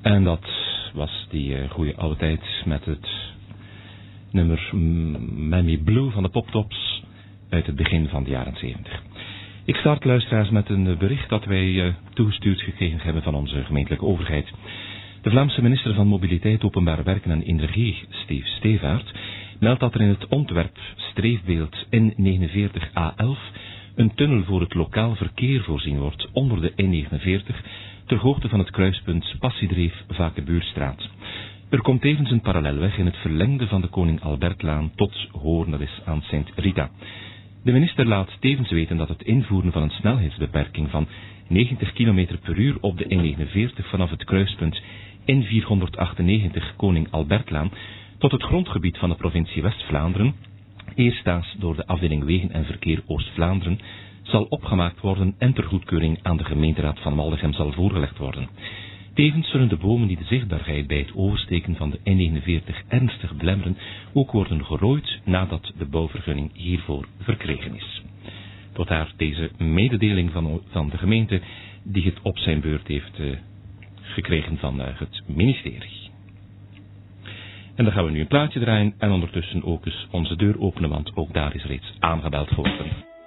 En dat was die goede oude tijd met het nummer Miami Blue van de Poptops uit het begin van de jaren 70. Ik start, luisteraars, met een bericht dat wij toegestuurd gekregen hebben van onze gemeentelijke overheid. De Vlaamse minister van Mobiliteit, Openbare Werken en Energie, Steve Stevaert, meldt dat er in het ontwerp streefbeeld N49A11 een tunnel voor het lokaal verkeer voorzien wordt onder de N49 ter hoogte van het kruispunt Passiedreef-Vakebuurstraat. Er komt tevens een parallelweg in het verlengde van de Koning Albertlaan tot Hoorn, dat is aan Sint Rita. De minister laat tevens weten dat het invoeren van een snelheidsbeperking van 90 km per uur op de N49 vanaf het kruispunt N498 Koning Albertlaan tot het grondgebied van de provincie West-Vlaanderen, eerstdaags door de afdeling Wegen en Verkeer Oost-Vlaanderen, zal opgemaakt worden en ter goedkeuring aan de gemeenteraad van Maldegem zal voorgelegd worden. Tevens zullen de bomen die de zichtbaarheid bij het oversteken van de N49 ernstig belemmeren ook worden gerooid nadat de bouwvergunning hiervoor verkregen is. Tot daar deze mededeling van de gemeente die het op zijn beurt heeft gekregen van het ministerie. En dan gaan we nu een plaatje draaien en ondertussen ook eens onze deur openen, want ook daar is reeds aangebeld geworden.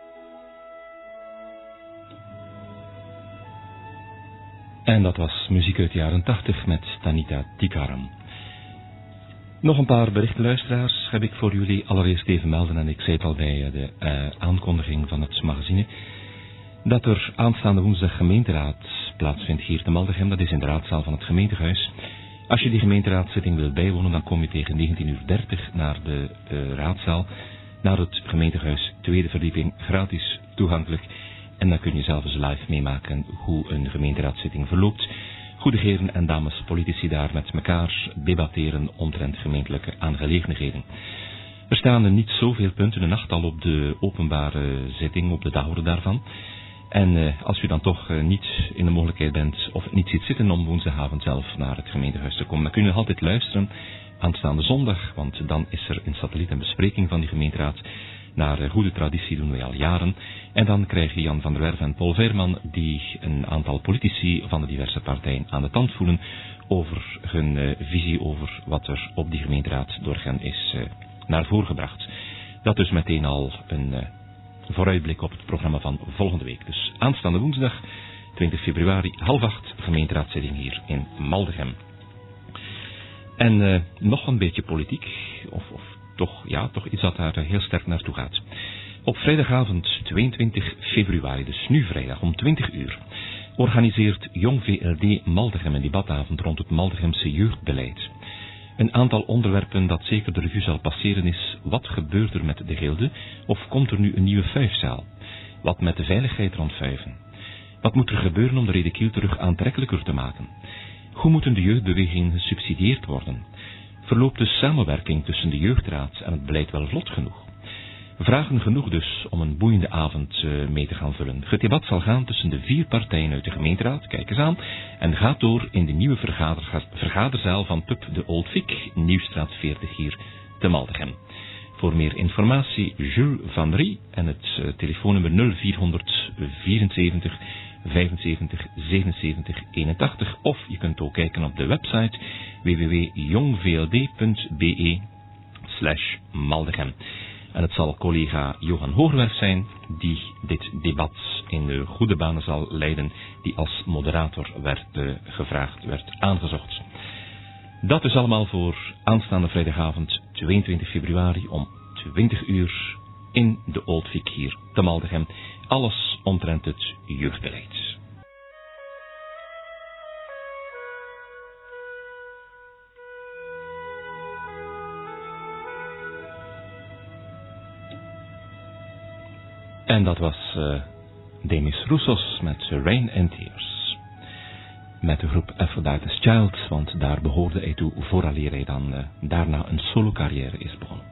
En dat was muziek uit de jaren 80 met Tanita Tikaram. Nog een paar berichten, luisteraars, heb ik voor jullie allereerst even melden, en ik zei het al bij de aankondiging van het magazine, dat er aanstaande woensdag gemeenteraad plaatsvindt hier te Maldegem. Dat is in de raadzaal van het gemeentehuis. Als je die gemeenteraadszitting wil bijwonen, dan kom je tegen 19:30 naar de raadzaal, naar het gemeentehuis, tweede verdieping, gratis toegankelijk. En dan kun je zelf eens live meemaken hoe een gemeenteraadszitting verloopt. Goede heren en dames politici daar met elkaar debatteren omtrent gemeentelijke aangelegenheden. Er staan er niet zoveel punten, een achttal op de openbare zitting, op de dagorde daarvan. En als u dan toch niet in de mogelijkheid bent of niet ziet zitten om woensdagavond zelf naar het gemeentehuis te komen, dan kun je nog altijd luisteren aanstaande zondag, want dan is er in satelliet een bespreking van die gemeenteraad. Naar goede traditie doen wij al jaren. En dan krijgen Jan van der Werf en Paul Veerman, die een aantal politici van de diverse partijen aan de tand voelen over hun visie over wat er op die gemeenteraad door hen is naar voren gebracht. Dat is meteen al een vooruitblik op het programma van volgende week. Dus aanstaande woensdag, 20 februari, 7:30, gemeenteraadszitting hier in Maldegem. En nog een beetje politiek, of toch iets dat daar heel sterk naartoe gaat. Op vrijdagavond 22 februari, dus nu vrijdag om 20 uur, organiseert Jong VLD Maldegem een debatavond rond het Maldegemse jeugdbeleid. Een aantal onderwerpen dat zeker de revue zal passeren is: wat gebeurt er met de gilde, of komt er nu een nieuwe vuifzaal? Wat met de veiligheid rond vuiven? Wat moet er gebeuren om de Redekiel terug aantrekkelijker te maken? Hoe moeten de jeugdbewegingen gesubsidieerd worden? Verloopt de samenwerking tussen de jeugdraad en het beleid wel vlot genoeg? Vragen genoeg dus om een boeiende avond mee te gaan vullen. Het debat zal gaan tussen de 4 partijen uit de gemeenteraad, kijk eens aan, en gaat door in de nieuwe vergaderzaal van Pub de Old Vic, Nieuwstraat 40 hier te Maldegem. Voor meer informatie Jules van Rie en het telefoonnummer 0474 75 77 81, of je kunt ook kijken op de website www.jongvld.be/Maldegem. En het zal collega Johan Hoogwerf zijn die dit debat in de goede banen zal leiden, die als moderator werd gevraagd, werd aangezocht. Dat is allemaal voor aanstaande vrijdagavond 22 februari om 20 uur in de Old Vic hier te Maldegem. Alles omtrent het jeugdbeleid. En dat was Demis Roussos met Rain and Tears. Met de groep Aphrodite's Child, want daar behoorde hij toe vooraleer hij dan daarna een solo carrière is begonnen.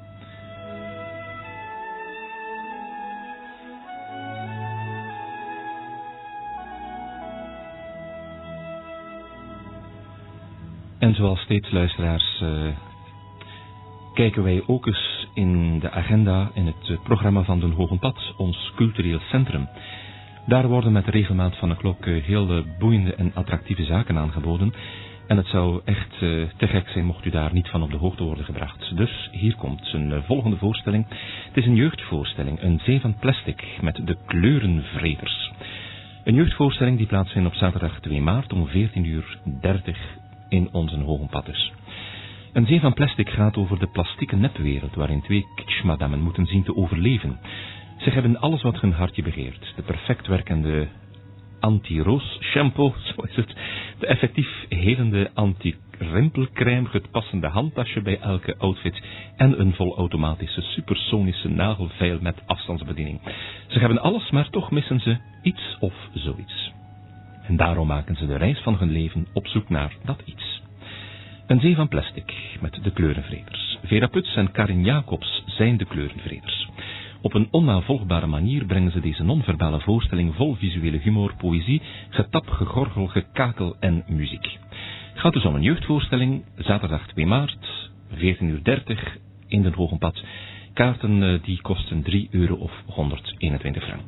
En zoals steeds, luisteraars, kijken wij ook eens in de agenda, in het programma van Den Hogen Pad, ons cultureel centrum. Daar worden met de regelmaat van de klok heel boeiende en attractieve zaken aangeboden. En het zou echt te gek zijn mocht u daar niet van op de hoogte worden gebracht. Dus hier komt een volgende voorstelling. Het is een jeugdvoorstelling, Een Zee van Plastic met de Kleurenvreders. Een jeugdvoorstelling die plaatsvindt op zaterdag 2 maart om 14:30 in onze Hogenpad dus. Een Zee van Plastic gaat over de plastieke nepwereld waarin 2 kitschmadammen moeten zien te overleven. Ze hebben alles wat hun hartje begeert. De perfect werkende anti-roos shampoo, zo is het. De effectief helende anti-rimpelcrème, het passende handtasje bij elke outfit en een volautomatische supersonische nagelveil met afstandsbediening. Ze hebben alles, maar toch missen ze iets of zoiets. En daarom maken ze de reis van hun leven op zoek naar dat iets. Een Zee van Plastic met de Kleurenvreders. Vera Puts en Karin Jacobs zijn de Kleurenvreders. Op een onnavolgbare manier brengen ze deze non-verbale voorstelling vol visuele humor, poëzie, getap, gegorgel, gekakel en muziek. Het gaat dus om een jeugdvoorstelling, zaterdag 2 maart, 14:30 in de Hogenpad. Kaarten die kosten €3 of 121 frank.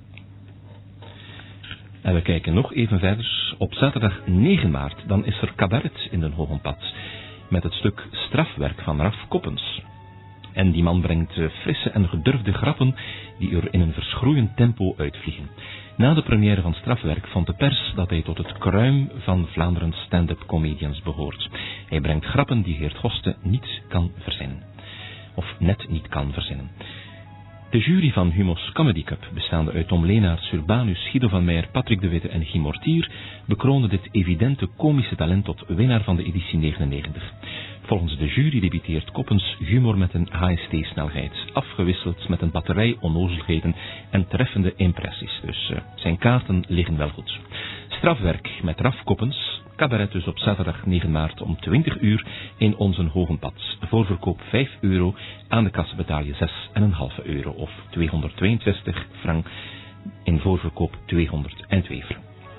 En we kijken nog even verder. Op zaterdag 9 maart, dan is er cabaret in de Hogenpad met het stuk Strafwerk van Raf Koppens. En die man brengt frisse en gedurfde grappen die er in een verschroeiend tempo uitvliegen. Na de première van Strafwerk vond de pers dat hij tot het kruim van Vlaanderen's stand-up comedians behoort. Hij brengt grappen die Geert Goste niet kan verzinnen. Of net niet kan verzinnen. De jury van Humo's Comedy Cup, bestaande uit Tom Leenaerts, Urbanus, Guido van Meijer, Patrick de Witte en Guy Mortier, bekroonde dit evidente komische talent tot winnaar van de editie 99. Volgens de jury debiteert Koppens humor met een HST-snelheid, afgewisseld met een batterij onnozelheden en treffende impressies. Dus zijn kaarten liggen wel goed. Strafwerk met Raf Koppens, cabaret dus op zaterdag 9 maart om 20:00 in onze Hogenpad. Voorverkoop €5, aan de kassa betaal je €6,5 of 262 frank, in voorverkoop 202 frank.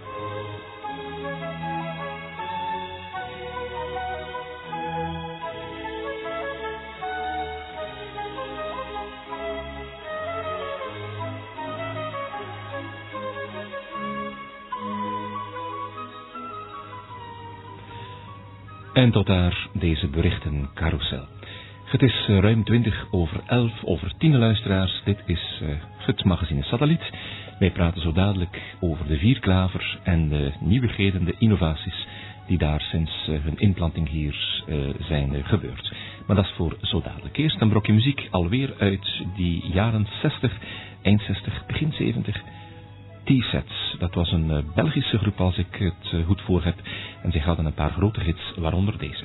En tot daar deze berichten carousel. Het is ruim 11:20 luisteraars. Dit is het magazine Satelliet. Wij praten zo dadelijk over de Vierklaver en de nieuwigheden, de innovaties die daar sinds hun inplanting hier zijn gebeurd. Maar dat is voor zo dadelijk. Eerst een brokje muziek, alweer uit die jaren 60, eind 60, begin 70... T-Sets, dat was een Belgische groep als ik het goed voor heb. En zij hadden een paar grote hits, waaronder deze.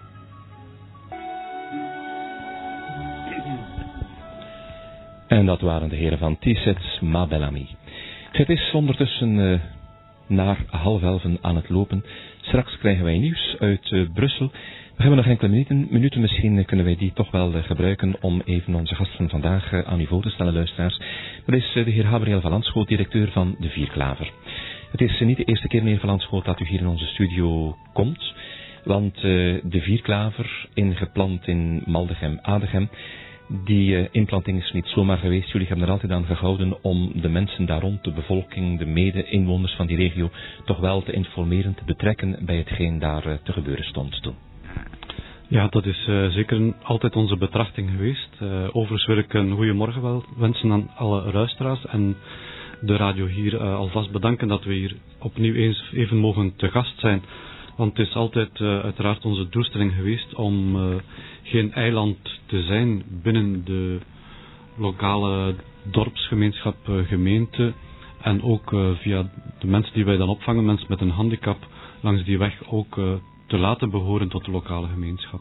En dat waren de heren van T-Sets, Ma Belle Amie. Het is ondertussen naar 10:30 aan het lopen. Straks krijgen wij nieuws uit Brussel. We hebben nog enkele minuten, misschien kunnen wij die toch wel gebruiken om even onze gasten vandaag aan u voor te stellen, luisteraars. Dat is de heer Gabriel van Landschoot, directeur van de Vierklaver. Het is niet de eerste keer, meneer van Landschoot, dat u hier in onze studio komt, want de Vierklaver, ingeplant in Maldegem-Adegem, die inplanting is niet zomaar geweest. Jullie hebben er altijd aan gehouden om de mensen daar rond, de bevolking, de mede-inwoners van die regio, toch wel te informeren, te betrekken bij hetgeen daar te gebeuren stond toen. Ja, dat is zeker altijd onze betrachting geweest. Overigens wil ik een goeiemorgen wel wensen aan alle luisteraars en de radio hier alvast bedanken dat we hier opnieuw eens even mogen te gast zijn. Want het is altijd uiteraard onze doelstelling geweest om geen eiland te zijn binnen de lokale dorpsgemeenschap, gemeente. En ook via de mensen die wij dan opvangen, mensen met een handicap, langs die weg ook te laten behoren tot de lokale gemeenschap.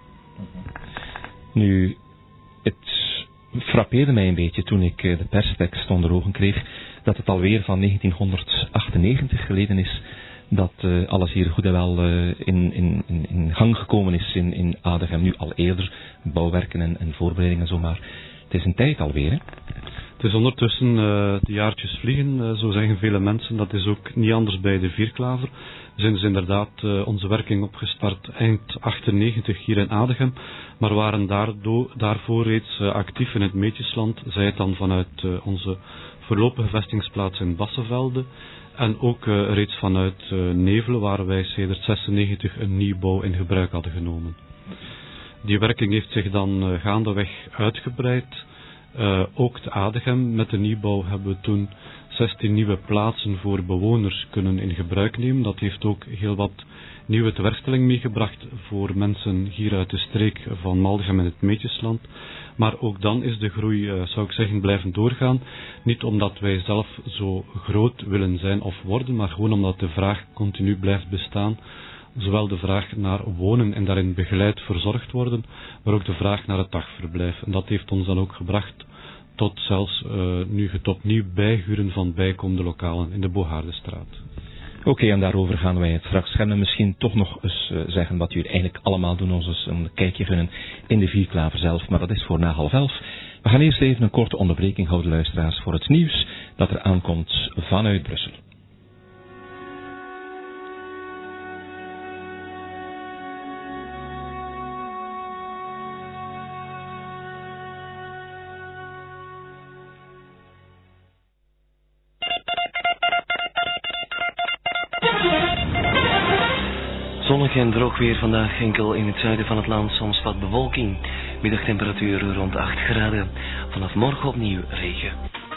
Nu, het frappeerde mij een beetje toen ik de perstekst onder ogen kreeg, dat het alweer van 1998 geleden is dat alles hier goed en wel in gang gekomen is in Adegem. Nu al eerder, bouwwerken en voorbereidingen zomaar. Het is een tijd alweer, hè? Het is ondertussen de jaartjes vliegen, zo zeggen vele mensen. Dat is ook niet anders bij de Vierklaver. We zijn dus inderdaad onze werking opgestart eind 98 hier in Adegem, maar waren daarvoor reeds actief in het Meetjesland, zij het dan vanuit onze voorlopige vestingsplaats in Bassevelde, En ook reeds vanuit Nevelen, waar wij sedert 96 een nieuwbouw in gebruik hadden genomen. Die werking heeft zich dan gaandeweg uitgebreid. Ook te Adegem met de nieuwbouw hebben we toen 16 nieuwe plaatsen voor bewoners kunnen in gebruik nemen. Dat heeft ook heel wat nieuwe tewerkstelling meegebracht voor mensen hier uit de streek van Maldegem en het Meetjesland. Maar ook dan is de groei, zou ik zeggen, blijven doorgaan. Niet omdat wij zelf zo groot willen zijn of worden, maar gewoon omdat de vraag continu blijft bestaan. Zowel de vraag naar wonen en daarin begeleid verzorgd worden, maar ook de vraag naar het dagverblijf. En dat heeft ons dan ook gebracht tot zelfs nu het opnieuw bijhuren van bijkomende lokalen in de Bohaardenstraat. Oké, en daarover gaan wij het straks hebben. Misschien toch nog eens zeggen wat jullie eigenlijk allemaal doen. Ons eens een kijkje gunnen in de Vierklaver zelf. Maar dat is voor na 10:30. We gaan eerst even een korte onderbreking houden, luisteraars, voor het nieuws dat er aankomt vanuit Brussel. Zonnig en droog weer vandaag, enkel in het zuiden van het land soms wat bewolking. Middagtemperatuur rond 8 graden. Vanaf morgen opnieuw regen.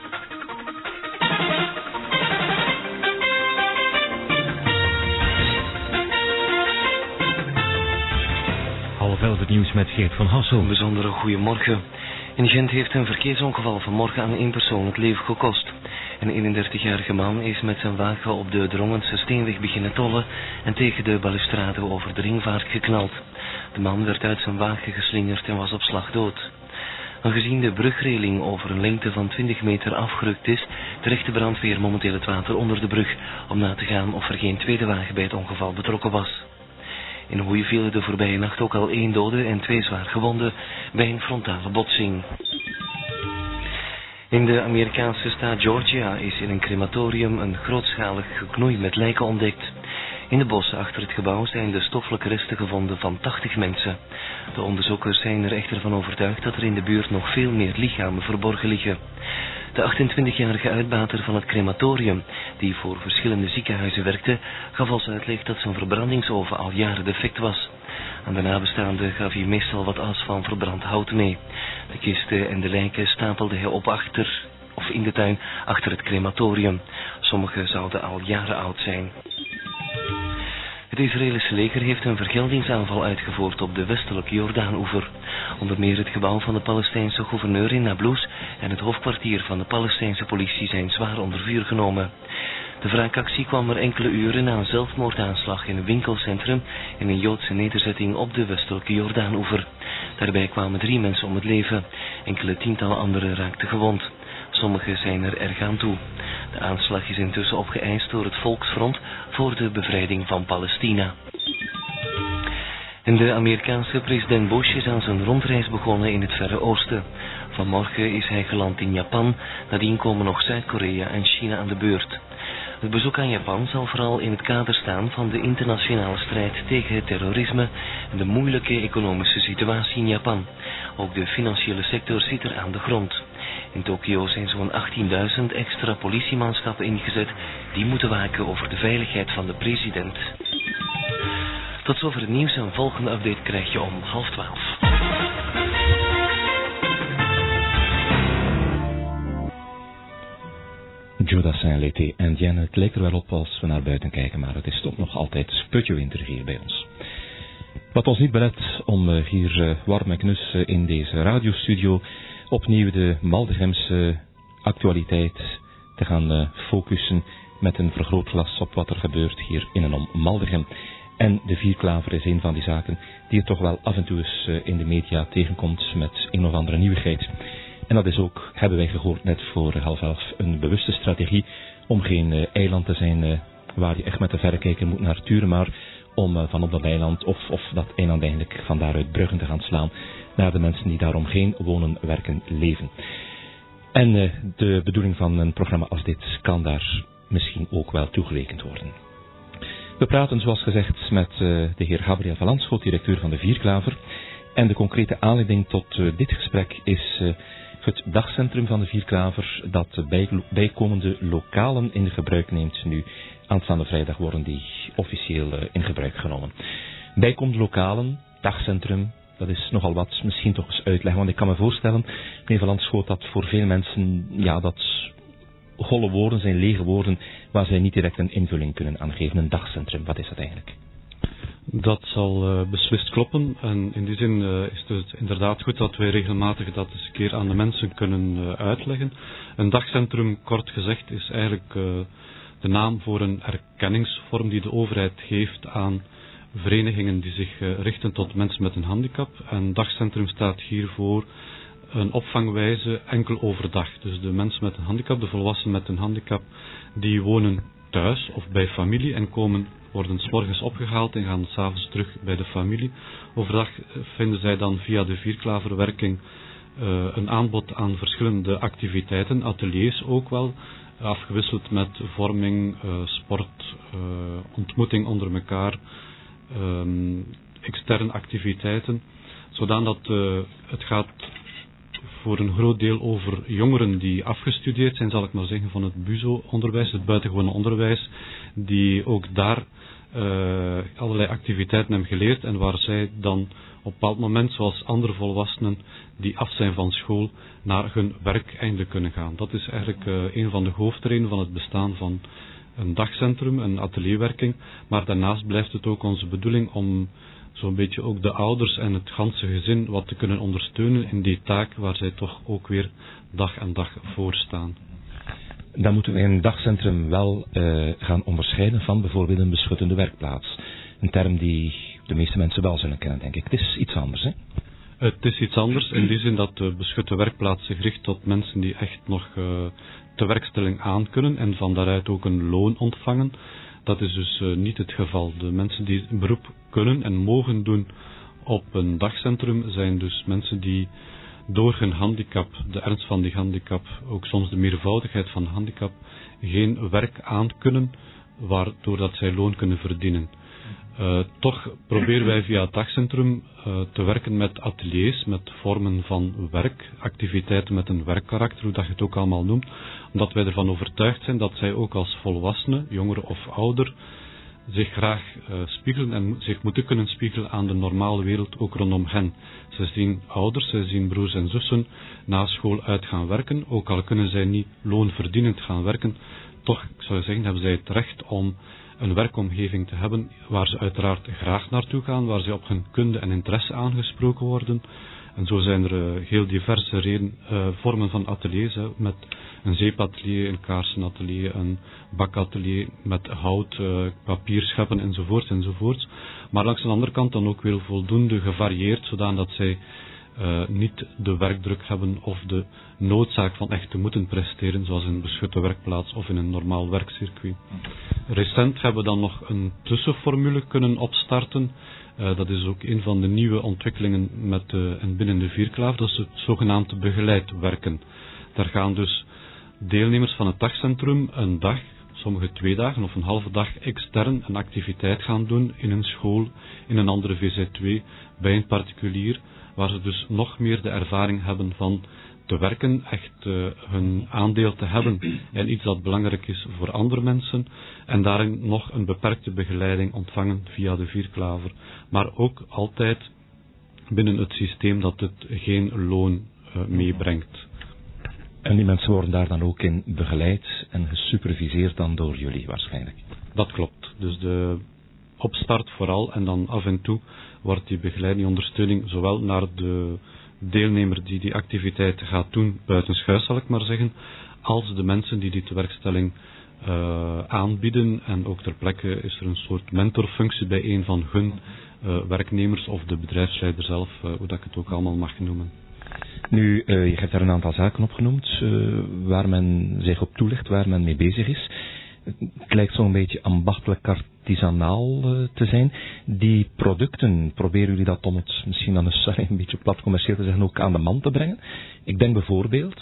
Half 11 het nieuws met Geert van Hassel. Een bijzondere goeiemorgen. In Gent heeft een verkeersongeval vanmorgen aan één persoon het leven gekost. Een 31-jarige man is met zijn wagen op de Drongense Steenweg beginnen tollen en tegen de balustrade over de ringvaart geknald. De man werd uit zijn wagen geslingerd en was op slag dood. Aangezien de brugreling over een lengte van 20 meter afgerukt is, trekt de brandweer momenteel het water onder de brug om na te gaan of er geen tweede wagen bij het ongeval betrokken was. In Hoei vielen de voorbije nacht ook al 1 dode en 2 zwaar gewonden bij een frontale botsing. In de Amerikaanse staat Georgia is in een crematorium een grootschalig geknoei met lijken ontdekt. In de bossen achter het gebouw zijn de stoffelijke resten gevonden van 80 mensen. De onderzoekers zijn er echter van overtuigd dat er in de buurt nog veel meer lichamen verborgen liggen. De 28-jarige uitbater van het crematorium, die voor verschillende ziekenhuizen werkte, gaf als uitleg dat zijn verbrandingsoven al jaren defect was. Aan de nabestaanden gaf hij meestal wat as van verbrand hout mee. De kisten en de lijken stapelde hij op in de tuin achter het crematorium. Sommige zouden al jaren oud zijn. Het Israëlische leger heeft een vergeldingsaanval uitgevoerd op de westelijke Jordaanoever. Onder meer het gebouw van de Palestijnse gouverneur in Nablus en het hoofdkwartier van de Palestijnse politie zijn zwaar onder vuur genomen. De wraakactie kwam er enkele uren na een zelfmoordaanslag in een winkelcentrum in een Joodse nederzetting op de westelijke Jordaanoever. Daarbij kwamen 3 mensen om het leven. Enkele tientallen anderen raakten gewond. Sommigen zijn er erg aan toe. De aanslag is intussen opgeëist door het Volksfront voor de bevrijding van Palestina. En de Amerikaanse president Bush is aan zijn rondreis begonnen in het Verre Oosten. Vanmorgen is hij geland in Japan, nadien komen nog Zuid-Korea en China aan de beurt. Het bezoek aan Japan zal vooral in het kader staan van de internationale strijd tegen het terrorisme en de moeilijke economische situatie in Japan. Ook de financiële sector zit er aan de grond. In Tokio zijn zo'n 18.000 extra politiemanschappen ingezet die moeten waken over de veiligheid van de president. Tot zover het nieuws. Een volgende update krijg je om 11:30. Jodassin, l'été indien. Het lijkt er wel op als we naar buiten kijken, maar het is toch nog altijd sputje winter hier bij ons. Wat ons niet belet om hier warm en knus in deze radiostudio opnieuw de Maldegemse actualiteit te gaan focussen met een vergrootglas op wat er gebeurt hier in en om Maldegem. En de Vierklaver is een van die zaken die je toch wel af en toe eens in de media tegenkomt met een of andere nieuwigheid. En dat is ook, hebben wij gehoord net voor 11:30, een bewuste strategie om geen eiland te zijn waar je echt met de verrekijker moet naar turen, maar om van op dat eiland of dat eiland eigenlijk van daaruit bruggen te gaan slaan naar de mensen die daaromheen wonen, werken, leven. En de bedoeling van een programma als dit kan daar misschien ook wel toegerekend worden. We praten zoals gezegd met de heer Gabriel van Landschot, directeur van de Vierklaver. En de concrete aanleiding tot dit gesprek is het dagcentrum van de Vierklaver dat bijkomende lokalen in gebruik neemt. Nu, aanstaande vrijdag worden die officieel in gebruik genomen. Bijkomende lokalen, dagcentrum, dat is nogal wat, misschien toch eens uitleggen. Want ik kan me voorstellen, meneer Van Landschoot, dat voor veel mensen, ja, dat holle woorden zijn, lege woorden, waar zij niet direct een invulling kunnen aangeven. Een dagcentrum, wat is dat eigenlijk? Dat zal beslist kloppen. En in die zin is het inderdaad goed dat wij regelmatig dat eens een keer aan de mensen kunnen uitleggen. Een dagcentrum, kort gezegd, is eigenlijk de naam voor een erkenningsvorm die de overheid geeft aan verenigingen die zich richten tot mensen met een handicap. En dagcentrum staat hier voor een opvangwijze enkel overdag. Dus de mensen met een handicap, de volwassenen met een handicap, die wonen thuis of bij familie en worden 's morgens opgehaald en gaan 's avonds terug bij de familie. Overdag vinden zij dan via de Vierklaverwerking een aanbod aan verschillende activiteiten, ateliers ook wel, afgewisseld met vorming, sport, ontmoeting onder elkaar, externe activiteiten, zodat het gaat voor een groot deel over jongeren die afgestudeerd zijn, zal ik maar zeggen, van het BUZO-onderwijs, het buitengewone onderwijs, die ook daar allerlei activiteiten hebben geleerd en waar zij dan op een bepaald moment, zoals andere volwassenen die af zijn van school, naar hun werk eindelijk kunnen gaan. Dat is eigenlijk een van de hoofdredenen van het bestaan van een dagcentrum, een atelierwerking, maar daarnaast blijft het ook onze bedoeling om zo'n beetje ook de ouders en het ganse gezin wat te kunnen ondersteunen in die taak waar zij toch ook weer dag aan dag voor staan. Dan moeten we in een dagcentrum wel gaan onderscheiden van bijvoorbeeld een beschuttende werkplaats. Een term die de meeste mensen wel zullen kennen, denk ik. Het is iets anders, hè? Het is iets anders in die zin dat de beschutte werkplaats zich richt tot mensen die echt nog tewerkstelling aan kunnen en van daaruit ook een loon ontvangen. Dat is dus niet het geval. De mensen die een beroep kunnen en mogen doen op een dagcentrum zijn dus mensen die door hun handicap, de ernst van die handicap, ook soms de meervoudigheid van handicap, geen werk aan kunnen, waardoor dat zij loon kunnen verdienen. Toch proberen wij via het dagcentrum te werken met ateliers, met vormen van werk, activiteiten met een werkkarakter, hoe dat je het ook allemaal noemt, omdat wij ervan overtuigd zijn dat zij ook als volwassenen, jonger of ouder, zich graag spiegelen en zich moeten kunnen spiegelen aan de normale wereld ook rondom hen. Ze zien ouders, ze zien broers en zussen na school uit gaan werken, ook al kunnen zij niet loonverdienend gaan werken, toch, ik zou zeggen, hebben zij het recht om een werkomgeving te hebben waar ze uiteraard graag naartoe gaan, waar ze op hun kunde en interesse aangesproken worden. En zo zijn er heel diverse vormen van ateliers, met een zeepatelier, een kaarsenatelier, een bakatelier met hout, papierscheppen enzovoort. Maar langs de andere kant dan ook weer voldoende gevarieerd, zodat zij niet de werkdruk hebben of de noodzaak van echt te moeten presteren, zoals in een beschutte werkplaats of in een normaal werkcircuit. Recent hebben we dan nog een tussenformule kunnen opstarten. Dat is ook een van de nieuwe ontwikkelingen binnen de Vierklaver, dat is het zogenaamde begeleid werken. Daar gaan dus deelnemers van het dagcentrum een dag, sommige 2 dagen of een halve dag extern een activiteit gaan doen in een school, in een andere VZ2, bij een particulier, waar ze dus nog meer de ervaring hebben van te werken, echt hun aandeel te hebben en iets dat belangrijk is voor andere mensen en daarin nog een beperkte begeleiding ontvangen via de Vierklaver, maar ook altijd binnen het systeem dat het geen loon meebrengt. En die mensen worden daar dan ook in begeleid en gesuperviseerd dan door jullie waarschijnlijk? Dat klopt. Dus de opstart vooral en dan af en toe wordt die begeleiding, ondersteuning zowel naar de deelnemer die die activiteit gaat doen buitenshuis, zal ik maar zeggen, als de mensen die die tewerkstelling aanbieden. En ook ter plekke is er een soort mentorfunctie bij een van hun werknemers of de bedrijfsleider zelf, hoe dat ik het ook allemaal mag noemen. Nu, je hebt daar een aantal zaken opgenoemd waar men zich op toelicht, waar men mee bezig is. Het lijkt zo'n beetje ambachtelijk artisanaal te zijn. Die producten, proberen jullie dat om het misschien dan een beetje plat commercieel te zeggen, ook aan de man te brengen? Ik denk bijvoorbeeld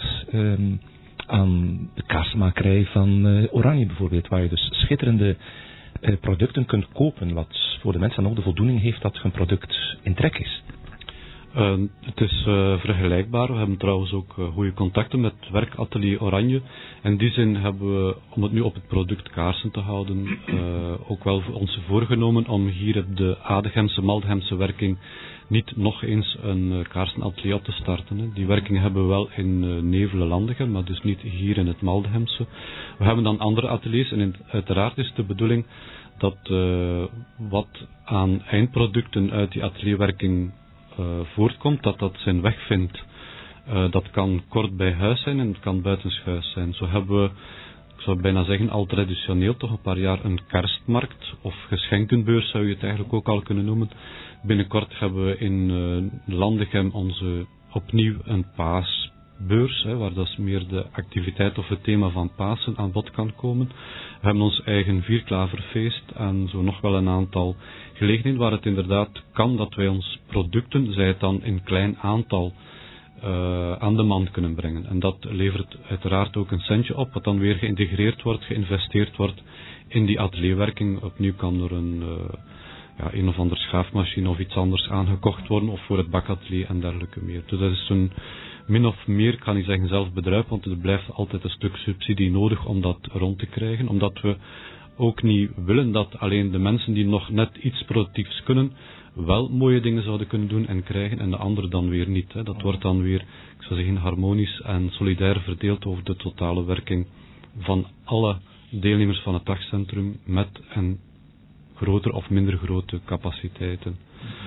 aan de kaasmakerij van Oranje bijvoorbeeld, waar je dus schitterende producten kunt kopen, wat voor de mensen dan ook de voldoening heeft dat hun product in trek is. Het is vergelijkbaar. We hebben trouwens ook goede contacten met werkatelier Oranje. In die zin hebben we, om het nu op het product kaarsen te houden, ook wel ons voorgenomen om hier op de Adechamse, Maldegemse werking niet nog eens een kaarsenatelier op te starten. Hè. Die werking hebben we wel in Nevelen-Landegem, maar dus niet hier in het Maldegemse. We hebben dan andere ateliers en uiteraard is de bedoeling dat wat aan eindproducten uit die atelierwerking voortkomt, dat zijn weg vindt. Dat kan kort bij huis zijn en het kan buitenshuis zijn. Zo hebben we, ik zou bijna zeggen, al traditioneel toch een paar jaar een kerstmarkt of geschenkenbeurs zou je het eigenlijk ook al kunnen noemen. Binnenkort hebben we in Landegem opnieuw een paasbeurs, waar dat meer de activiteit of het thema van Pasen aan bod kan komen. We hebben ons eigen Vierklaverfeest en zo nog wel een aantal gelegenheden waar het inderdaad kan dat wij ons producten, zij het dan in klein aantal, aan de man kunnen brengen. En dat levert uiteraard ook een centje op, wat dan weer geïntegreerd wordt, geïnvesteerd wordt in die atelierwerking. Opnieuw kan er een of andere schaafmachine of iets anders aangekocht worden, of voor het bakatelier en dergelijke meer. Dus dat is een min of meer, ik kan niet zeggen zelfbedrijf, want er blijft altijd een stuk subsidie nodig om dat rond te krijgen, omdat we ook niet willen dat alleen de mensen die nog net iets productiefs kunnen, wel mooie dingen zouden kunnen doen en krijgen, en de anderen dan weer niet. Hè. Dat wordt dan weer, ik zou zeggen, harmonisch en solidair verdeeld over de totale werking van alle deelnemers van het dagcentrum met en grotere of minder grote capaciteiten.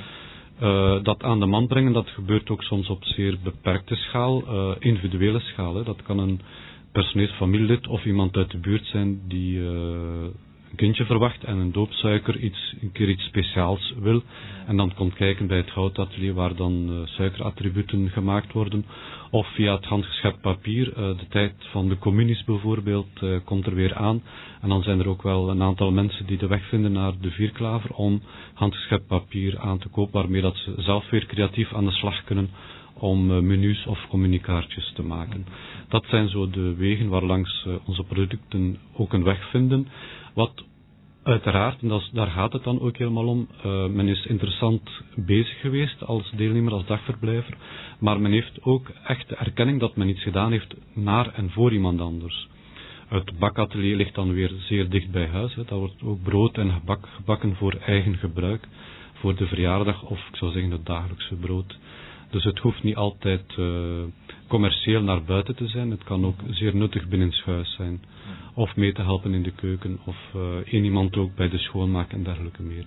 Dat aan de man brengen, dat gebeurt ook soms op zeer beperkte schaal, individuele schaal. Hè. Dat kan een personeelsfamilielid of iemand uit de buurt zijn die een kindje verwacht en een doopsuiker een keer iets speciaals wil. En dan komt kijken bij het houtatelier waar dan suikerattributen gemaakt worden. Of via het handgeschept papier, de tijd van de communies bijvoorbeeld, komt er weer aan. En dan zijn er ook wel een aantal mensen die de weg vinden naar de Vierklaver om handgeschept papier aan te kopen, waarmee dat ze zelf weer creatief aan de slag kunnen om menus of communicaartjes te maken. Dat zijn zo de wegen waarlangs onze producten ook een weg vinden. Wat uiteraard, en daar gaat het dan ook helemaal om, men is interessant bezig geweest als deelnemer, als dagverblijver, maar men heeft ook echt de erkenning dat men iets gedaan heeft naar en voor iemand anders. Het bakatelier ligt dan weer zeer dicht bij huis. Hè. Daar wordt ook brood en gebak gebakken voor eigen gebruik, voor de verjaardag of ik zou zeggen het dagelijkse brood. Dus het hoeft niet altijd commercieel naar buiten te zijn. Het kan ook zeer nuttig binnenshuis zijn. Of mee te helpen in de keuken. Of iemand ook bij de schoonmaak en dergelijke meer.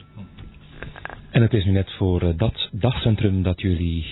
En het is nu net voor dat dagcentrum dat jullie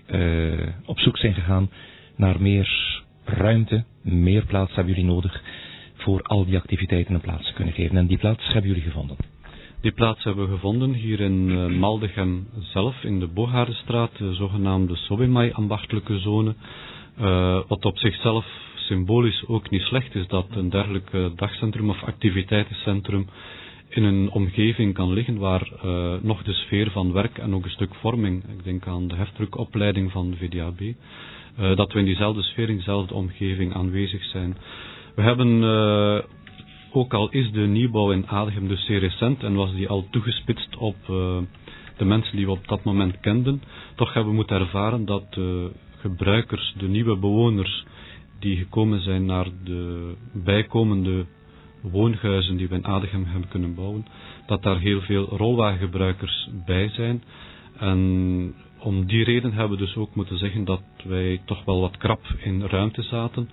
op zoek zijn gegaan naar meer ruimte, meer plaats hebben jullie nodig voor al die activiteiten een plaats te kunnen geven. En die plaats hebben jullie gevonden. Die plaats hebben we gevonden hier in Maldegem zelf, in de Bogaardenstraat, de zogenaamde Sobemai ambachtelijke zone. Wat op zichzelf symbolisch ook niet slecht is, dat een dergelijk dagcentrum of activiteitencentrum in een omgeving kan liggen waar nog de sfeer van werk en ook een stuk vorming, ik denk aan de heftruckopleiding van de VDAB, dat we in diezelfde sfeer, in diezelfde omgeving aanwezig zijn. We hebben, ook al is de nieuwbouw in Adegem dus zeer recent en was die al toegespitst op de mensen die we op dat moment kenden, toch hebben we moeten ervaren dat de gebruikers, de nieuwe bewoners die gekomen zijn naar de bijkomende woonhuizen die we in Adegem hebben kunnen bouwen, dat daar heel veel rolwagengebruikers bij zijn. En om die reden hebben we dus ook moeten zeggen dat wij toch wel wat krap in ruimte zaten.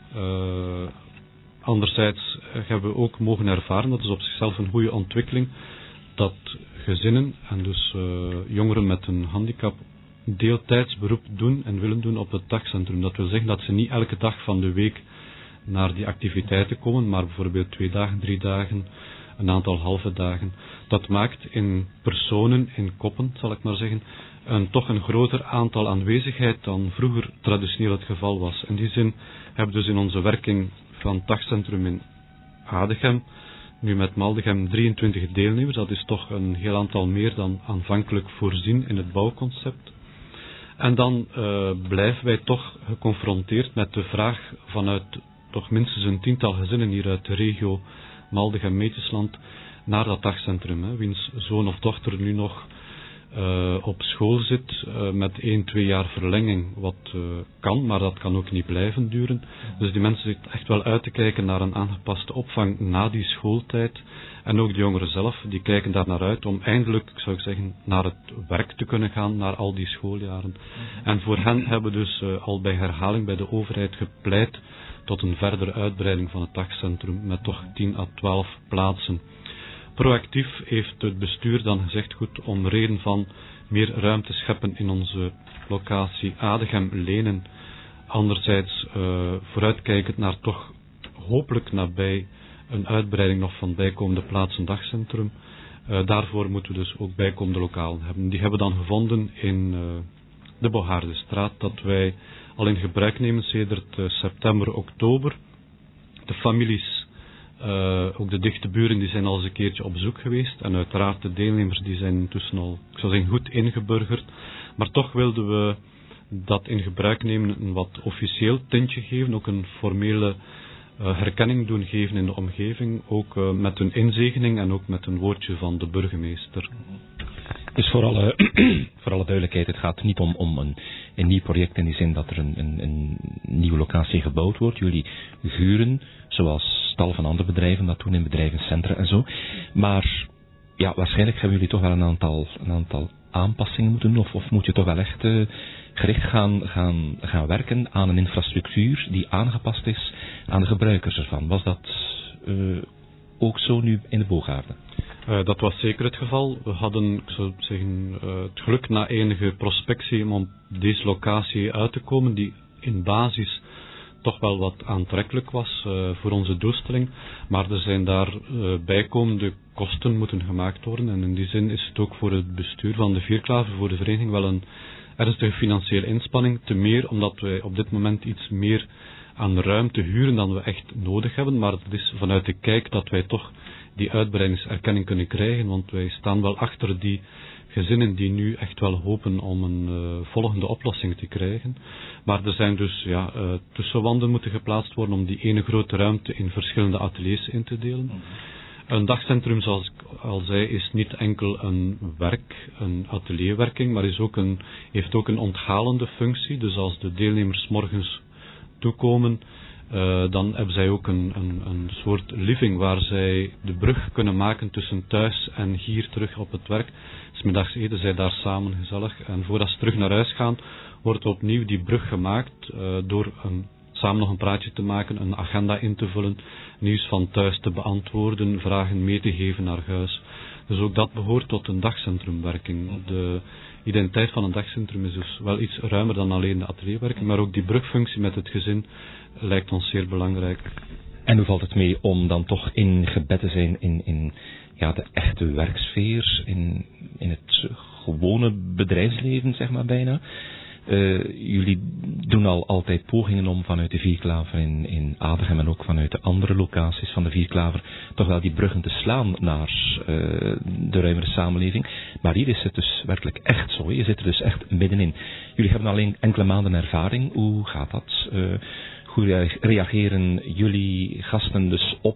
Anderzijds hebben we ook mogen ervaren, dat is op zichzelf een goede ontwikkeling, dat gezinnen en dus jongeren met een handicap deeltijds beroep doen en willen doen op het dagcentrum. Dat wil zeggen dat ze niet elke dag van de week naar die activiteiten komen, maar bijvoorbeeld 2 dagen, 3 dagen, een aantal halve dagen. Dat maakt in personen, in koppen, zal ik maar zeggen, toch een groter aantal aanwezigheid dan vroeger traditioneel het geval was. In die zin hebben we dus in onze werking van het dagcentrum in Adegem, nu met Maldegem 23 deelnemers. Dat is toch een heel aantal meer dan aanvankelijk voorzien in het bouwconcept. En dan blijven wij toch geconfronteerd met de vraag vanuit toch minstens een 10-tal gezinnen hier uit de regio Maldegem-Meetjesland naar dat dagcentrum. Wiens zoon of dochter nu nog op school zit met 1-2 jaar verlenging, wat kan, maar dat kan ook niet blijven duren. Dus die mensen zitten echt wel uit te kijken naar een aangepaste opvang na die schooltijd. En ook de jongeren zelf, die kijken daar naar uit om eindelijk, zou ik zeggen, naar het werk te kunnen gaan, naar al die schooljaren. En voor hen hebben we dus al bij herhaling bij de overheid gepleit tot een verdere uitbreiding van het dagcentrum met toch 10 à 12 plaatsen. Proactief heeft het bestuur dan gezegd, goed, om reden van meer ruimte scheppen in onze locatie Adegem-Lenen. Anderzijds vooruitkijkend naar toch hopelijk nabij een uitbreiding nog van bijkomende plaatsen dagcentrum. Daarvoor moeten we dus ook bijkomende lokalen hebben. Die hebben we dan gevonden in de Bohaardestraat, dat wij al in gebruik nemen sedert september, oktober. De families, ook de dichte buren, die zijn al eens een keertje op bezoek geweest. En uiteraard de deelnemers, die zijn intussen al, ik zou zeggen, goed ingeburgerd. Maar toch wilden we dat in gebruik nemen, een wat officieel tintje geven, ook een formele herkenning doen geven in de omgeving, ook met een inzegening en ook met een woordje van de burgemeester. Dus voor alle duidelijkheid, het gaat niet om een nieuw project in die zin dat er een nieuwe locatie gebouwd wordt. Jullie huren, zoals tal van andere bedrijven dat doen in bedrijvencentra en zo. Maar ja, waarschijnlijk hebben jullie toch wel een aantal aanpassingen moeten doen, of moet je toch wel echt gericht gaan werken aan een infrastructuur die aangepast is aan de gebruikers ervan. Was dat ook zo nu in de Bogaarden? Dat was zeker het geval. We hadden, ik zou zeggen, het geluk na enige prospectie om op deze locatie uit te komen, die in basis toch wel wat aantrekkelijk was voor onze doelstelling. Maar er zijn daar bijkomende kosten moeten gemaakt worden. En in die zin is het ook voor het bestuur van de Vierklaver, voor de vereniging, wel een ernstige financiële inspanning. Te meer omdat wij op dit moment iets meer aan ruimte huren dan we echt nodig hebben. Maar het is vanuit de kijk dat wij toch die uitbreidingserkenning kunnen krijgen. Want wij staan wel achter die gezinnen die nu echt wel hopen om een volgende oplossing te krijgen. Maar er zijn dus tussenwanden moeten geplaatst worden om die ene grote ruimte in verschillende ateliers in te delen. Een dagcentrum, zoals ik al zei, is niet enkel een atelierwerking, maar heeft ook een onthalende functie. Dus als de deelnemers morgens toekomen, dan hebben zij ook een soort living waar zij de brug kunnen maken tussen thuis en hier terug op het werk. 's Middags eten zij daar samen gezellig en voordat ze terug naar huis gaan, wordt opnieuw die brug gemaakt door samen nog een praatje te maken, een agenda in te vullen, nieuws van thuis te beantwoorden, vragen mee te geven naar huis. Dus ook dat behoort tot een dagcentrumwerking. De identiteit van een dagcentrum is dus wel iets ruimer dan alleen de atelierwerking, maar ook die brugfunctie met het gezin lijkt ons zeer belangrijk. En hoe valt het mee om dan toch ingebed te zijn in de echte werksfeer, in het gewone bedrijfsleven, zeg maar bijna? Jullie doen al altijd pogingen om vanuit de Vierklaver in Adegem en ook vanuit de andere locaties van de Vierklaver toch wel die bruggen te slaan naar de ruimere samenleving. Maar hier is het dus werkelijk echt zo. Je zit er dus echt middenin. Jullie hebben alleen enkele maanden ervaring. Hoe gaat dat? Hoe reageren jullie gasten dus op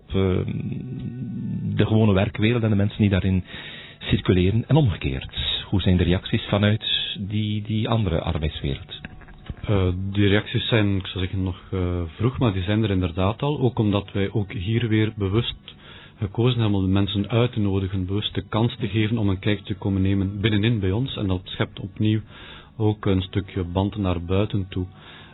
de gewone werkwereld en de mensen die daarin circuleren en omgekeerd? Hoe zijn de reacties vanuit die andere arbeidswereld? Die reacties zijn, ik zou zeggen, nog vroeg, maar die zijn er inderdaad al. Ook omdat wij ook hier weer bewust gekozen hebben om de mensen uit te nodigen, bewust de kans te geven om een kijkje te komen nemen binnenin bij ons. En dat schept opnieuw ook een stukje band naar buiten toe.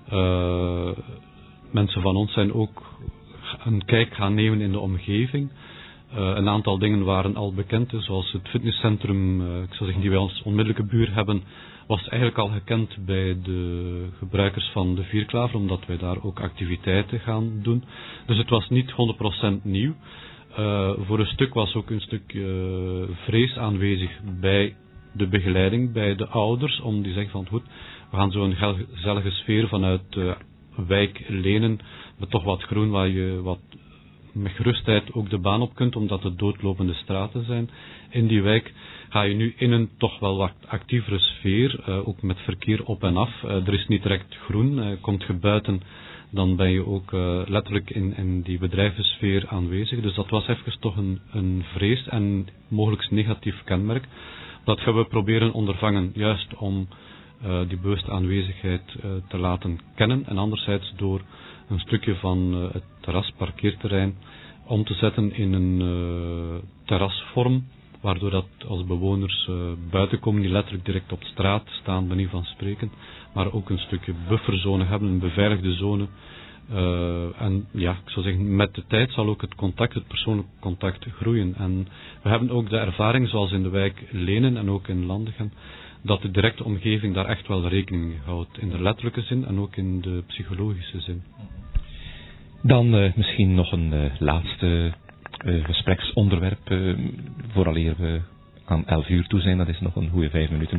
Mensen van ons zijn ook een kijk gaan nemen in de omgeving. Een aantal dingen waren al bekend, zoals het fitnesscentrum, ik zou zeggen, die wij als onmiddellijke buur hebben, was eigenlijk al gekend bij de gebruikers van de Vierklaver, omdat wij daar ook activiteiten gaan doen. Dus het was niet 100% nieuw. Voor een stuk was ook een stuk vrees aanwezig bij de begeleiding, bij de ouders, om die zeggen van goed, we gaan zo'n gezellige sfeer vanuit de wijk Lenen, met toch wat groen waar je wat met gerustheid ook de baan op kunt, omdat het doodlopende straten zijn. In die wijk ga je nu in een toch wel wat actievere sfeer, ook met verkeer op en af. Er is niet direct groen, komt je buiten, dan ben je ook letterlijk in die bedrijvensfeer aanwezig. Dus dat was even toch een vrees en mogelijk negatief kenmerk. Dat gaan we proberen ondervangen, juist om die bewuste aanwezigheid te laten kennen. En anderzijds door een stukje van het terrasparkeerterrein om te zetten in een terrasvorm, waardoor dat als bewoners buiten komen, die letterlijk direct op straat staan, bij niet van spreken, maar ook een stukje bufferzone hebben, een beveiligde zone. En ja, ik zou zeggen, met de tijd zal ook het persoonlijk contact groeien. En we hebben ook de ervaring, zoals in de wijk Lenen en ook in Landegem, dat de directe omgeving daar echt wel rekening mee houdt. In de letterlijke zin en ook in de psychologische zin. Dan misschien nog een laatste gespreksonderwerp, vooraleer we aan 11 uur toe zijn, dat is nog een goede 5 minuten.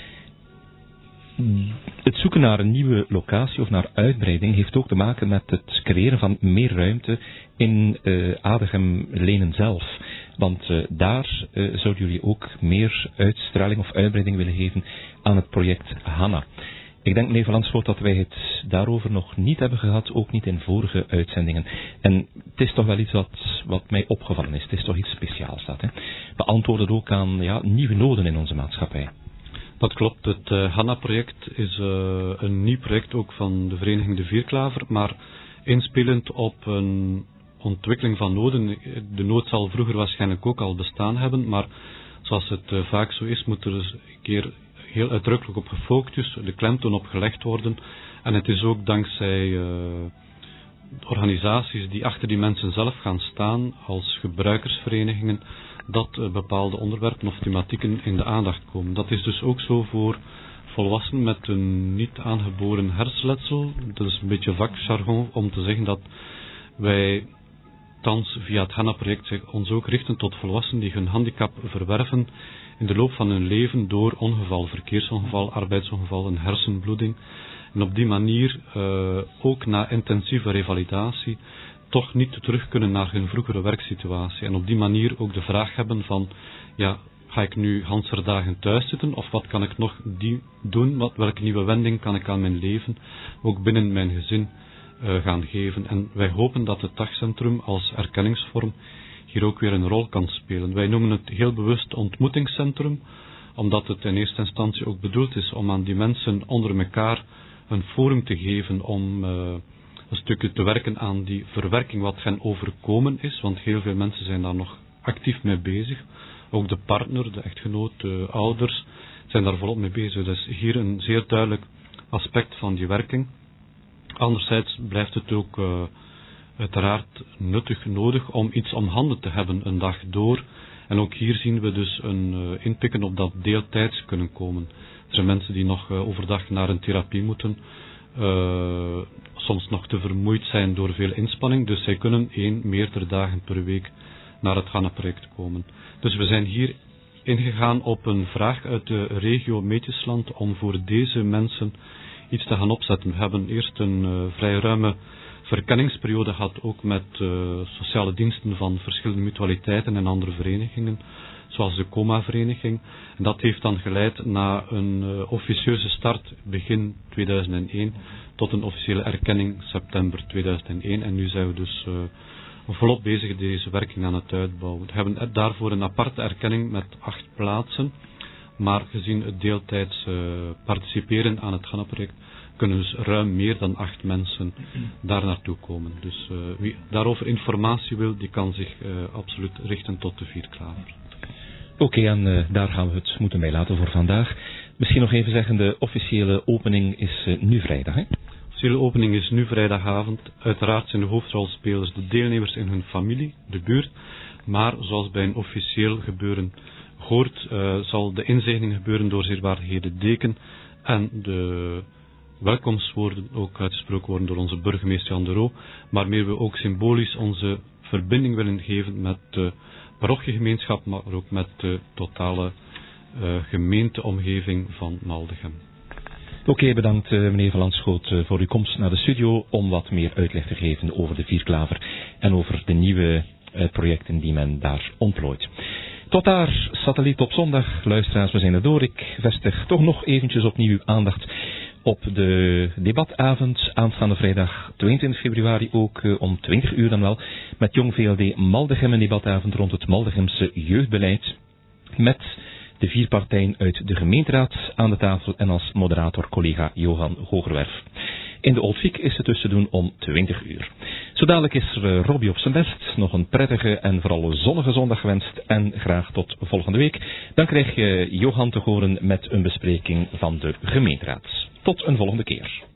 Het zoeken naar een nieuwe locatie of naar uitbreiding heeft ook te maken met het creëren van meer ruimte in Adegem-Lenen zelf. Want daar zouden jullie ook meer uitstraling of uitbreiding willen geven aan het project Hanna. Ik denk, meneer Van Landschoot, dat wij het daarover nog niet hebben gehad, ook niet in vorige uitzendingen. En het is toch wel iets wat mij opgevallen is. Het is toch iets speciaals dat. Hè? Beantwoorden ook aan nieuwe noden in onze maatschappij. Dat klopt. Het Hanna-project is een nieuw project ook van de vereniging De Vierklaver, maar inspelend op een ontwikkeling van noden. De nood zal vroeger waarschijnlijk ook al bestaan hebben, maar zoals het vaak zo is, moet er eens een keer heel uitdrukkelijk op gefocust, de klemtoon op gelegd worden. En het is ook dankzij organisaties die achter die mensen zelf gaan staan, als gebruikersverenigingen, dat bepaalde onderwerpen of thematieken in de aandacht komen. Dat is dus ook zo voor volwassenen met een niet aangeboren hersenletsel. Dat is een beetje vakjargon om te zeggen dat wij thans via het HANA-project ons ook richten tot volwassenen die hun handicap verwerven in de loop van hun leven door ongeval, verkeersongeval, arbeidsongeval, een hersenbloeding. En op die manier ook na intensieve revalidatie toch niet terug kunnen naar hun vroegere werksituatie. En op die manier ook de vraag hebben van, ga ik nu ganser dagen thuis zitten of wat kan ik nog doen, welke nieuwe wending kan ik aan mijn leven, ook binnen mijn gezin gaan geven. En wij hopen dat het dagcentrum als erkenningsvorm hier ook weer een rol kan spelen. Wij noemen het heel bewust ontmoetingscentrum, omdat het in eerste instantie ook bedoeld is om aan die mensen onder elkaar een forum te geven om een stukje te werken aan die verwerking wat hen overkomen is, want heel veel mensen zijn daar nog actief mee bezig. Ook de partner, de echtgenoot, de ouders zijn daar volop mee bezig. Dat is hier een zeer duidelijk aspect van die werking. Anderzijds blijft het ook uiteraard nuttig nodig om iets om handen te hebben een dag door. En ook hier zien we dus een inpikken op dat deeltijds kunnen komen. Er zijn mensen die nog overdag naar een therapie moeten, soms nog te vermoeid zijn door veel inspanning, dus zij kunnen meerdere dagen per week naar het HANA-project komen. Dus we zijn hier ingegaan op een vraag uit de regio Meetjesland om voor deze mensen iets te gaan opzetten. We hebben eerst een vrij ruime verkenningsperiode gehad, ook met sociale diensten van verschillende mutualiteiten en andere verenigingen, zoals de COMA-vereniging. En dat heeft dan geleid naar een officieuze start begin 2001 tot een officiële erkenning september 2001. En nu zijn we dus volop bezig deze werking aan het uitbouwen. We hebben daarvoor een aparte erkenning met 8 plaatsen, maar gezien het deeltijds participeren aan het HANA-project kunnen dus ruim meer dan 8 mensen daar naartoe komen. Dus wie daarover informatie wil, die kan zich absoluut richten tot de Vierklaver. Oké, en daar gaan we het moeten bij laten voor vandaag. Misschien nog even zeggen, de officiële opening is nu vrijdag, hè? De officiële opening is nu vrijdagavond. Uiteraard zijn de hoofdrolspelers de deelnemers in hun familie, de buurt. Maar zoals bij een officieel gebeuren hoort, zal de inzegening gebeuren door zeerwaardigheden deken en de welkomstwoorden ook uitgesproken worden door onze burgemeester Jan de Roo, waarmee we ook symbolisch onze verbinding willen geven met de parochiegemeenschap, maar ook met de totale gemeenteomgeving van Maldegem. Oké, bedankt meneer Van Landschoot voor uw komst naar de studio om wat meer uitleg te geven over de Vierklaver en over de nieuwe projecten die men daar ontplooit. Tot daar, Satelliet op zondag. Luisteraars, we zijn er door. Ik vestig toch nog eventjes opnieuw uw aandacht op de debatavond aanstaande vrijdag 22 februari ook om 20 uur dan wel met Jong VLD Maldegem, een debatavond rond het Maldegemse jeugdbeleid met de 4 partijen uit de gemeenteraad aan de tafel en als moderator collega Johan Hogerwerf. In de Old Vic is het dus te doen om 20 uur. Zo dadelijk is er Robbie op zijn best. Nog een prettige en vooral zonnige zondag gewenst. En graag tot volgende week. Dan krijg je Johan te horen met een bespreking van de gemeenteraad. Tot een volgende keer.